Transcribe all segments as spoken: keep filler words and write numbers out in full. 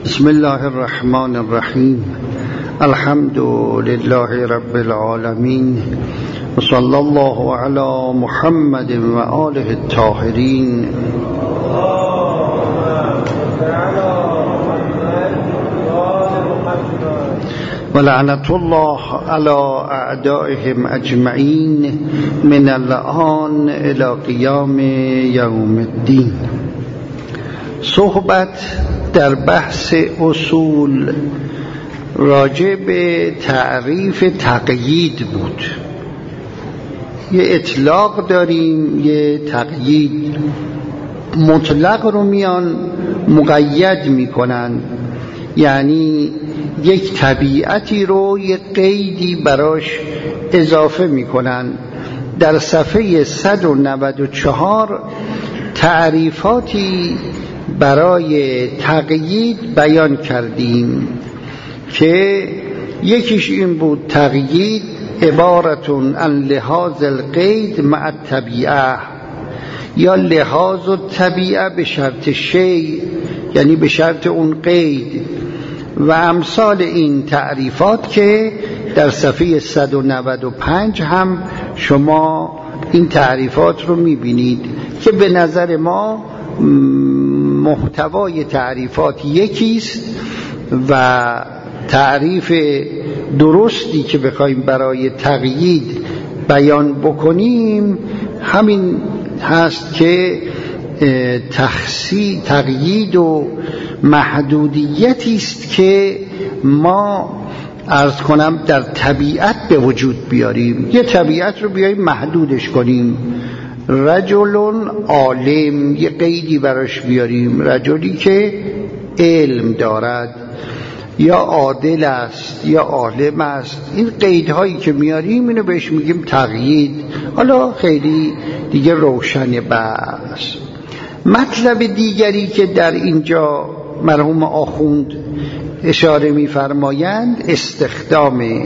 بسم الله الرحمن الرحیم. الحمد لله رب العالمین و صلی الله علی محمد و آله الطاهرین. و لعنت الله علی اعدائهم اجمعین من الآن الی قیام یوم الدین. صحبت در بحث اصول راجع به تعریف تقیید بود. یه اطلاق داریم، یه تقیید. مطلق رو میان مقید میکنن، یعنی یک طبیعتی رو یک قیدی براش اضافه میکنن. در صفحه صد و نود و چهار تعریفاتی برای تقیید بیان کردیم که یکیش این بود: تقیید عبارتون عن لحاظ القید مع الطبیعه، یا لحاظ الطبیعه به شرط شیء، یعنی به شرط اون قید و امثال این تعریفات که در صفحه صد و نود و پنج هم شما این تعریفات رو میبینید که به نظر ما محتوای تعریفات یکیست و تعریف درستی که بخوایم برای تقیید بیان بکنیم همین هست که تخصیص تقیید و محدودیتی است که ما عرض کنم در طبیعت به وجود بیاریم. یه طبیعت رو بیاییم محدودش کنیم. رجل عالم، یه قیدی براش بیاریم، رجلی که علم دارد یا عادل است یا عالم است. این قیدهایی که میاریم اینو بهش میگیم تقیید. حالا خیلی دیگه روشن بس. مطلب دیگری که در اینجا مرحوم آخوند اشاره میفرمایند استخدامه.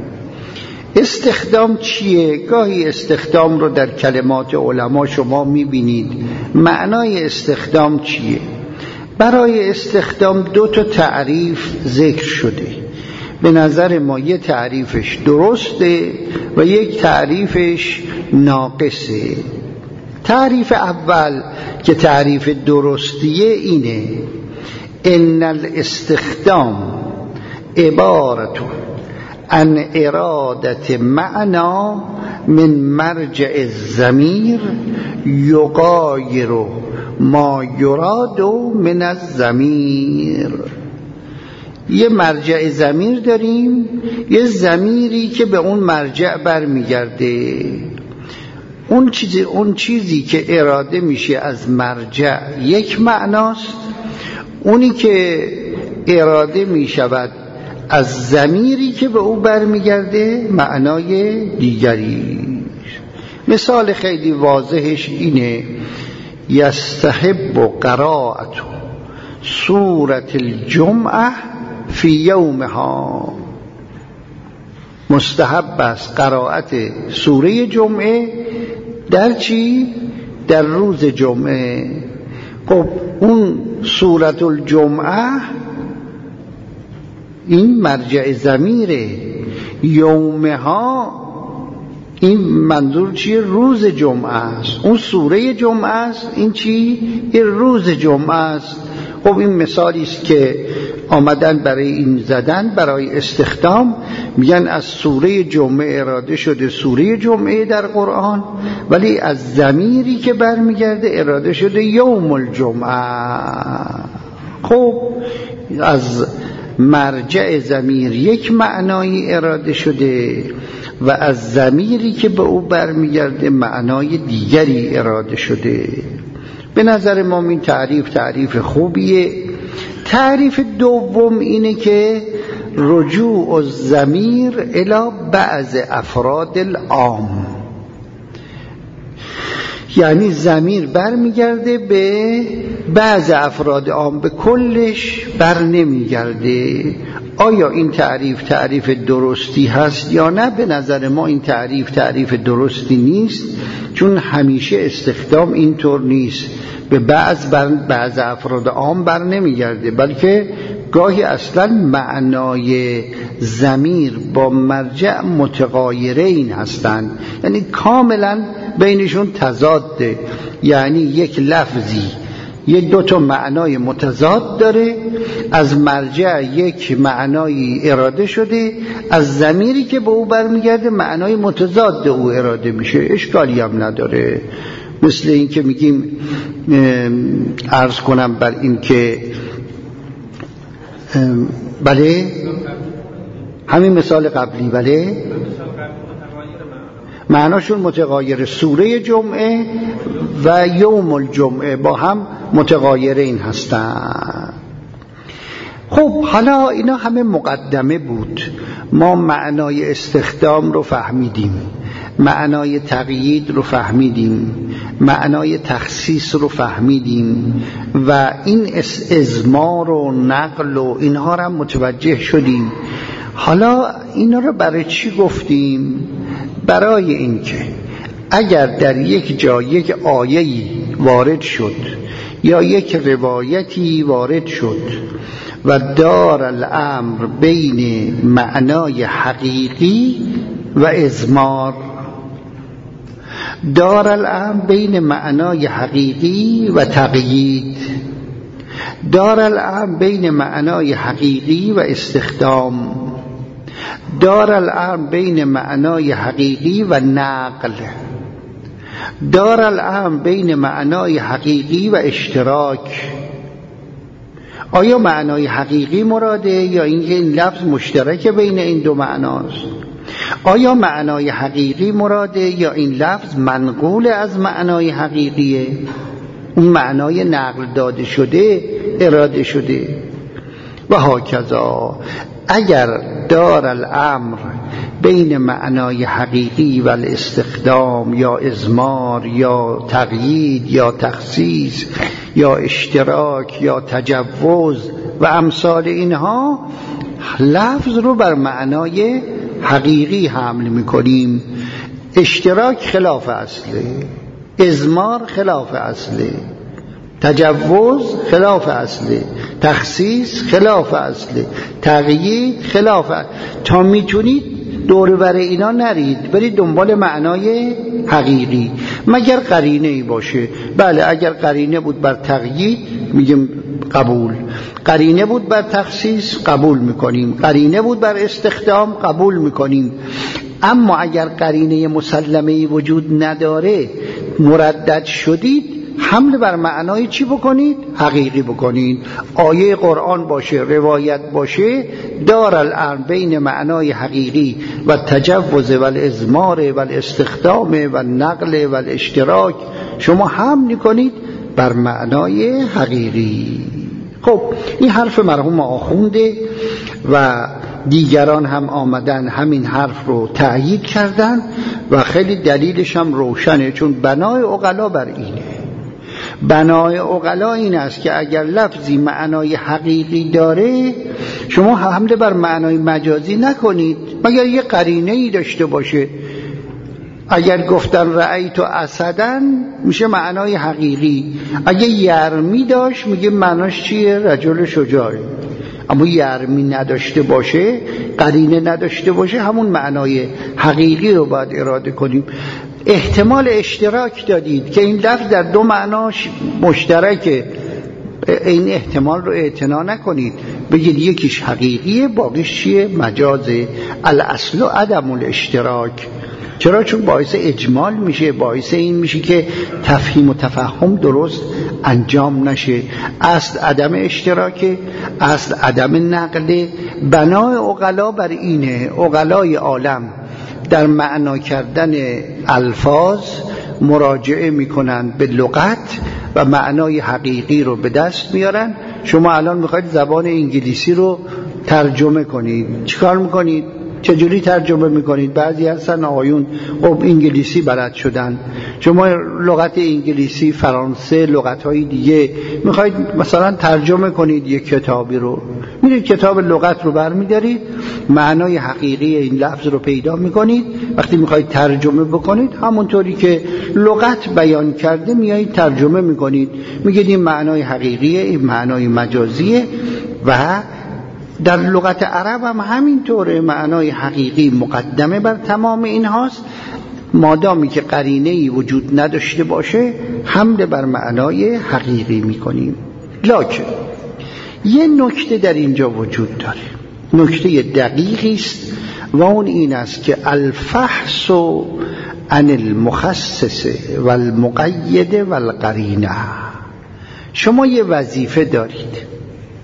استخدام چیه؟ گاهی استخدام رو در کلمات علما شما میبینید. معنای استخدام چیه؟ برای استخدام دو تا تعریف ذکر شده. به نظر ما یک تعریفش درسته و یک تعریفش ناقصه. تعریف اول که تعریف درستیه اینه: ان الاستخدام عبارتون عن ارادت معنا من مرجع الضمیر یغایر ما یراد من الضمیر. یه مرجع ضمیر داریم، یه ضمیری که به اون مرجع برمیگرده. اون چیزی اون چیزی که اراده میشه از مرجع یک معناست، اونی که اراده میشود از ضمیری که به او برمیگرده معنای دیگری. مثال خیلی واضحش اینه: یستحب قراءت سورة الجمعه فی یومها. مستحب است قرائت سوره جمعه در چی؟ در روز جمعه. خب اون سورة الجمعه این مرجع ضمیره. یومها این منظور چیه؟ روز جمعه است. اون سوره جمعه است، این چی؟ این روز جمعه است. خب این مثالی است که آمدن برای این زدن برای استخدام، میگن از سوره جمعه اراده شده سوره جمعه در قرآن، ولی از ضمیری که برمیگرده اراده شده یوم الجمعه. خب از مرجع ضمیر یک معنای اراده شده و از ضمیری که به او برمیگرده معنای دیگری اراده شده. به نظر ما این تعریف تعریف خوبیه. تعریف دوم اینه که رجوع الضمیر الی بعض افراد العام، یعنی ضمیر برمیگرده به بعض افراد عام، به کلش بر نمیگرده. آیا این تعریف تعریف درستی هست یا نه؟ به نظر ما این تعریف تعریف درستی نیست، چون همیشه استخدام اینطور نیست. به بعض بر بعض افراد عام بر نمیگرده، بلکه گاهی اصلا معنای ضمیر با مرجع متغایرین هستند، یعنی کاملا بینشون تضاده. یعنی یک لفظی یک دو تا معنای متضاد داره، از مرجع یک معنای اراده شده، از ضمیری که به او برمیگرده معنای متضاد او اراده میشه، اشکالی هم نداره. مثل این که میگیم عرض کنم بر این که بله همین مثال قبلی، بله معناشون متغایر، سوره جمعه و یوم الجمعه با هم متغایرین هستن. خب حالا اینا همه مقدمه بود. ما معنای استخدام رو فهمیدیم، معنای تقیید رو فهمیدیم، معنای تخصیص رو فهمیدیم و این ازمار و نقل و اینها رو متوجه شدیم. حالا اینا رو برای چی گفتیم؟ برای اینکه اگر در یک جا یک آیه‌ای وارد شد یا یک روایتی وارد شد و دار الامر بین معنای حقیقی و ازمار، دار الامر بین معنای حقیقی و تقیید، دار الامر بین معنای حقیقی و استخدام، دار الامر بین معنای حقیقی و نقل، دار الامر بین معنای حقیقی و اشتراک. آیا معنای حقیقی مراده یا اینکه این لفظ مشترک بین این دو معناست؟ آیا معنای حقیقی مراده یا این لفظ منقول از معنای حقیقیه، اون معنای نقل داده شده اراده شده؟ و هاکذا اگر دار الامر بین معنای حقیقی و الاستخدام یا ازمار یا تقیید یا تخصیص یا اشتراک یا تجوز و امثال اینها، لفظ رو بر معنای حقیقی حمل میکنیم. اشتراک خلاف اصله، ازمار خلاف اصله، تجوز خلاف اصله، تخصیص خلاف اصله، تقیید خلاف اصله. تا میتونید دور بر اینا نرید، برید دنبال معنای حقیقی مگر قرینه ای باشه. بله اگر قرینه بود بر تقیید میگیم قبول، قرینه بود بر تخصیص قبول میکنیم، قرینه بود بر استخدام قبول میکنیم. اما اگر قرینه مسلمه‌ای وجود نداره، مردد شدید، حمل بر معنای چی بکنید؟ حقیقی بکنید. آیه قرآن باشه، روایت باشه، دار الامر بین معنای حقیقی و تجوز و الازمار و الاستخدام و النقل و الاشتراک، شما حمل کنید بر معنای حقیقی. خب این حرف مرحوم آخونده و دیگران هم آمدن همین حرف رو تأیید کردن و خیلی دلیلش هم روشنه، چون بنای عقلا بر اینه. بنای عقلا این است که اگر لفظی معنای حقیقی داره، شما حمله بر معنای مجازی نکنید مگر یه قرینه‌ای داشته باشه. اگر گفتن رأیت اسدن میشه معنای حقیقی، اگه یرمی داشت میگه معناش چیه؟ رجل شجاعی. اما یرمی نداشته باشه، قرینه نداشته باشه، همون معنای حقیقی رو باید اراده کنیم. احتمال اشتراک دادید که این لفظ در دو معناش مشترکه، این احتمال رو اعتنا نکنید، بگید یکیش حقیقیه باقیش چیه؟ مجازه. الاصل و عدم الاشتراک. چرا؟ چون باعث اجمال میشه، باعث این میشه که تفهیم و تفهم درست انجام نشه. اصل عدم اشتراکه، اصل عدم نقله. بنای عقلا بر اینه. عقلای عالم در معنا کردن الفاظ مراجعه میکنن به لغت و معنای حقیقی رو به دست میارن. شما الان میخواید زبان انگلیسی رو ترجمه کنید، چیکار میکنید؟ چجوری ترجمه میکنید؟ بعضی هستن آقایون خب انگلیسی بلد شدن، شما لغت انگلیسی، فرانسه، لغت‌های دیگه میخواید مثلا ترجمه کنید یک کتابی رو، میرید کتاب لغت رو برمیدارید، معنای حقیقی این لفظ رو پیدا میکنید، وقتی میخواید ترجمه بکنید همونطوری که لغت بیان کرده میایید ترجمه میکنید، میگید این معنای حقیقیه، این معنای مجازیه و در لغت عرب هم همینطوره، معنای حقیقی مقدمه بر تمام این هاست. مادامی که قرینه‌ای وجود نداشته باشه حمل بر معنای حقیقی میکنیم. لکن یه نکته در اینجا وجود داره، نکته دقیقی است و اون این است که الفحص عن المخصص والمقید والقرینه. شما یه وظیفه دارید.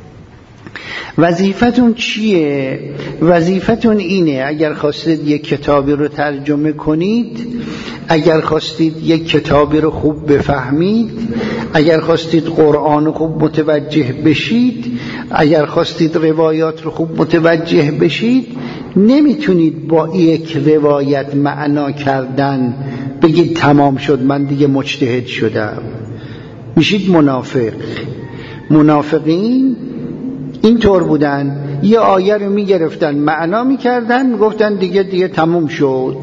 وظیفتون چیه؟ وظیفتون اینه اگر خواستید یک کتابی رو ترجمه کنید، اگر خواستید یک کتابی رو خوب بفهمید، اگر خواستید قرآن رو خوب متوجه بشید، اگر خواستید روایات رو خوب متوجه بشید، نمیتونید با یک روایت معنا کردن بگید تمام شد من دیگه مجتهد شدم. میشید منافق. منافقین اینطور بودن، یه آیه رو میگرفتن معنا میکردن میگفتن دیگه دیگه تموم شد.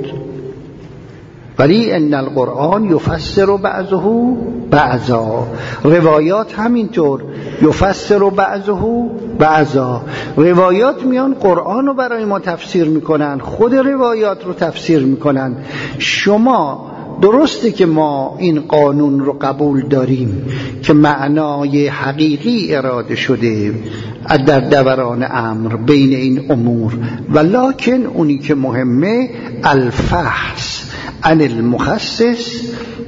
ولی ان القرآن یفسر بعضه بعضا، روایات همینطور یفسر بعضه بعضا. روایات میان قرآن رو برای ما تفسیر میکنن، خود روایات رو تفسیر میکنن. شما درسته که ما این قانون رو قبول داریم که معنای حقیقی اراده شده در دوران امر بین این امور، ولکن اونی که مهمه الفحص عن المخصص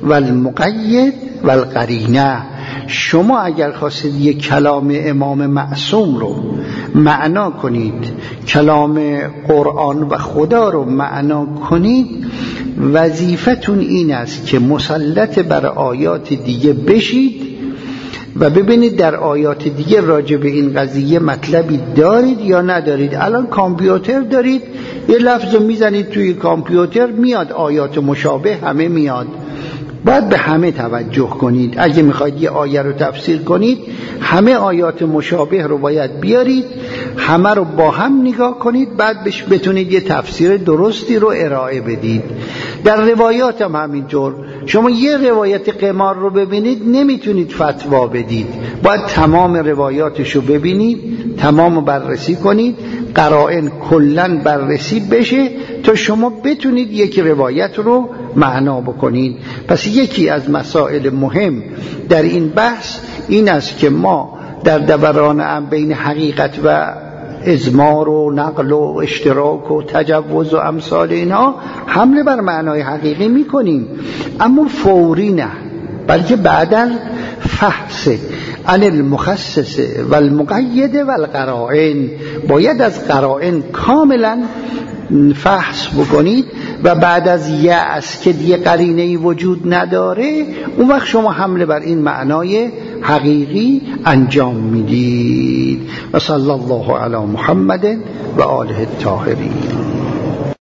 والمقید والقرینه. شما اگر خواستید یک کلام امام معصوم رو معنا کنید، کلام قرآن و خدا رو معنا کنید، وظیفتون این است که مسلط بر آیات دیگه بشید و ببینید در آیات دیگه راجع به این قضیه مطلبی دارید یا ندارید. الان کامپیوتر دارید، یه لفظ رو میزنید توی کامپیوتر میاد آیات مشابه همه میاد. باید به همه توجه کنید. اگه میخواید یه آیه رو تفسیر کنید همه آیات مشابه رو باید بیارید، همه رو با هم نگاه کنید، بعد بهش بتونید یه تفسیر درستی رو ارائه بدید. در روایات هم همینطور. شما یه روایت قمار رو ببینید نمیتونید فتوا بدید، باید تمام روایاتش رو ببینید، تمام بررسی کنید، قرائن کلن بررسی بشه تا شما بتونید یک روایت رو معنا بکنید. پس یکی از مسائل مهم در این بحث این است که ما در دوران هم بین حقیقت و ازمار و نقل و اشتراک و تجوز و امثال اینها حمله بر معنای حقیقی میکنیم، اما فوری نه، بلکه بعداً فحص عن المخصص والمقید والقرائن. باید از قرائن کاملا فحص بکنید و بعد از یأس که دیگه قرینه‌ای وجود نداره اون وقت شما حمله بر این معنای حقیقی انجام میدید. و صلی الله علی محمد و آله الطاهرین.